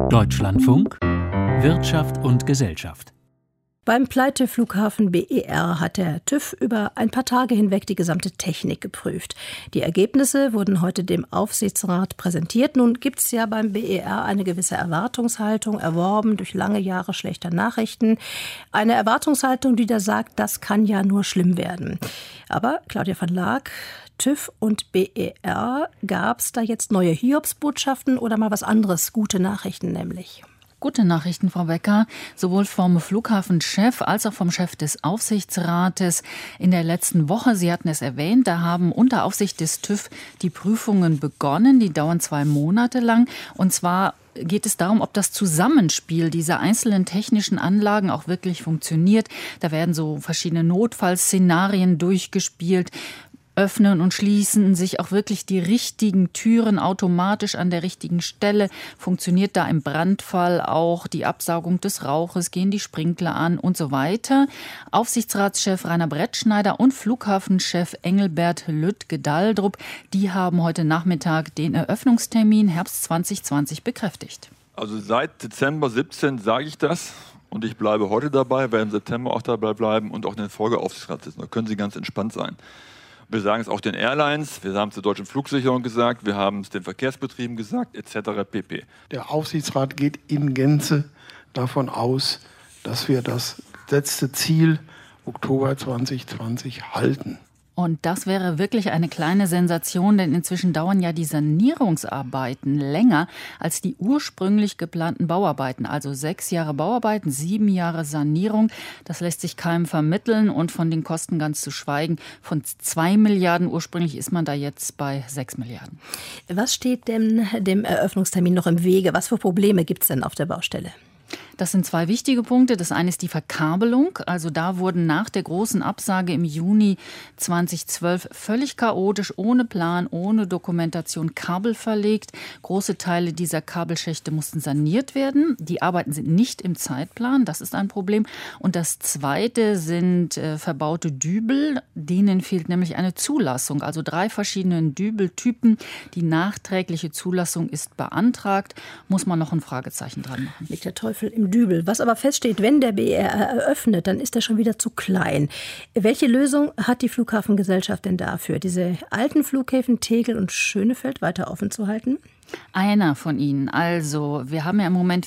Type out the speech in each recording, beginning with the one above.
Deutschlandfunk Wirtschaft und Gesellschaft. Beim Pleiteflughafen BER hat der TÜV über ein paar Tage hinweg die gesamte Technik geprüft. Die Ergebnisse wurden heute dem Aufsichtsrat präsentiert. Nun gibt es ja beim BER eine gewisse Erwartungshaltung, erworben durch lange Jahre schlechter Nachrichten. Eine Erwartungshaltung, die da sagt, das kann ja nur schlimm werden. Aber Claudia van Laak, TÜV und BER, gab es da jetzt neue Hiobsbotschaften oder mal was anderes, gute Nachrichten nämlich? Gute Nachrichten, Frau Becker, sowohl vom Flughafenchef als auch vom Chef des Aufsichtsrates. In der letzten Woche, Sie hatten es erwähnt, da haben unter Aufsicht des TÜV die Prüfungen begonnen. Die dauern 2 Monate lang. Und zwar geht es darum, ob das Zusammenspiel dieser einzelnen technischen Anlagen auch wirklich funktioniert. Da werden so verschiedene Notfallszenarien durchgespielt. Öffnen und schließen sich auch wirklich die richtigen Türen automatisch an der richtigen Stelle? Funktioniert da im Brandfall auch die Absaugung des Rauches? Gehen die Sprinkler an und so weiter? Aufsichtsratschef Rainer Brettschneider und Flughafenchef Engelbert Lüttke-Daldrup, die haben heute Nachmittag den Eröffnungstermin Herbst 2020 bekräftigt. Also seit Dezember 17 sage ich das. Und ich bleibe heute dabei, werde im September auch dabei bleiben und auch in den Folgeaufsichtsrat sitzen. Da können Sie ganz entspannt sein. Wir sagen es auch den Airlines, wir haben es der Deutschen Flugsicherung gesagt, wir haben es den Verkehrsbetrieben gesagt, etc. pp. Der Aufsichtsrat geht in Gänze davon aus, dass wir das gesetzte Ziel Oktober 2020 halten. Und das wäre wirklich eine kleine Sensation, denn inzwischen dauern ja die Sanierungsarbeiten länger als die ursprünglich geplanten Bauarbeiten. Also 6 Jahre Bauarbeiten, 7 Jahre Sanierung. Das lässt sich keinem vermitteln und von den Kosten ganz zu schweigen. Von 2 Milliarden ursprünglich ist man da jetzt bei 6 Milliarden. Was steht denn dem Eröffnungstermin noch im Wege? Was für Probleme gibt es denn auf der Baustelle? Das sind 2 wichtige Punkte. Das eine ist die Verkabelung. Also da wurden nach der großen Absage im Juni 2012 völlig chaotisch, ohne Plan, ohne Dokumentation Kabel verlegt. Große Teile dieser Kabelschächte mussten saniert werden. Die Arbeiten sind nicht im Zeitplan. Das ist ein Problem. Und das zweite sind verbaute Dübel. Denen fehlt nämlich eine Zulassung. Also 3 verschiedene Dübeltypen. Die nachträgliche Zulassung ist beantragt. Muss man noch ein Fragezeichen dran machen. Liegt der Teufel im Dübel. Was aber feststeht, wenn der BER eröffnet, dann ist er schon wieder zu klein. Welche Lösung hat die Flughafengesellschaft denn dafür, diese alten Flughäfen Tegel und Schönefeld weiter offen zu halten? Einer von ihnen. Also, wir haben ja im Moment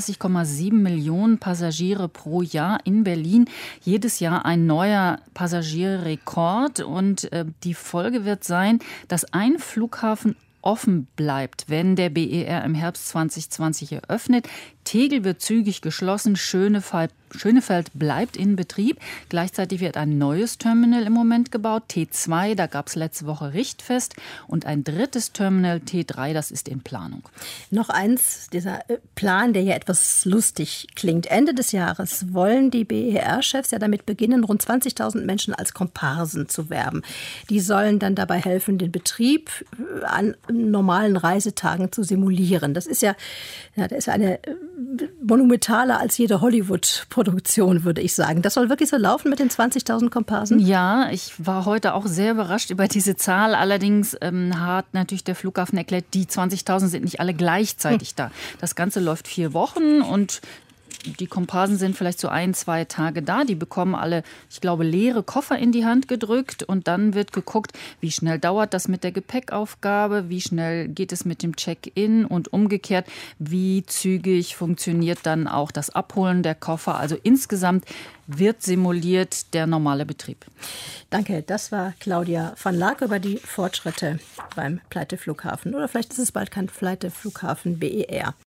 34,7 Millionen Passagiere pro Jahr in Berlin. Jedes Jahr ein neuer Passagierrekord. Und die Folge wird sein, dass ein Flughafen offen bleibt, wenn der BER im Herbst 2020 eröffnet. Tegel wird zügig geschlossen, Schönefeld bleibt in Betrieb. Gleichzeitig wird ein neues Terminal im Moment gebaut, T2, da gab es letzte Woche Richtfest. Und ein drittes Terminal, T3, das ist in Planung. Noch eins, dieser Plan, der ja etwas lustig klingt. Ende des Jahres wollen die BER-Chefs ja damit beginnen, rund 20.000 Menschen als Komparsen zu werben. Die sollen dann dabei helfen, den Betrieb an normalen Reisetagen zu simulieren. Das ist ja eine monumentaler als jede Hollywood-Produktion, würde ich sagen. Das soll wirklich so laufen mit den 20.000 Komparsen? Ja, ich war heute auch sehr überrascht über diese Zahl. Allerdings hat natürlich der Flughafen erklärt, die 20.000 sind nicht alle gleichzeitig da. Das Ganze läuft 4 Wochen und die Komparsen sind vielleicht so 1-2 Tage da. Die bekommen alle, ich glaube, leere Koffer in die Hand gedrückt. Und dann wird geguckt, wie schnell dauert das mit der Gepäckaufgabe, wie schnell geht es mit dem Check-in und umgekehrt, wie zügig funktioniert dann auch das Abholen der Koffer. Also insgesamt wird simuliert der normale Betrieb. Danke, das war Claudia van Laak über die Fortschritte beim Pleiteflughafen. Oder vielleicht ist es bald kein Pleiteflughafen BER.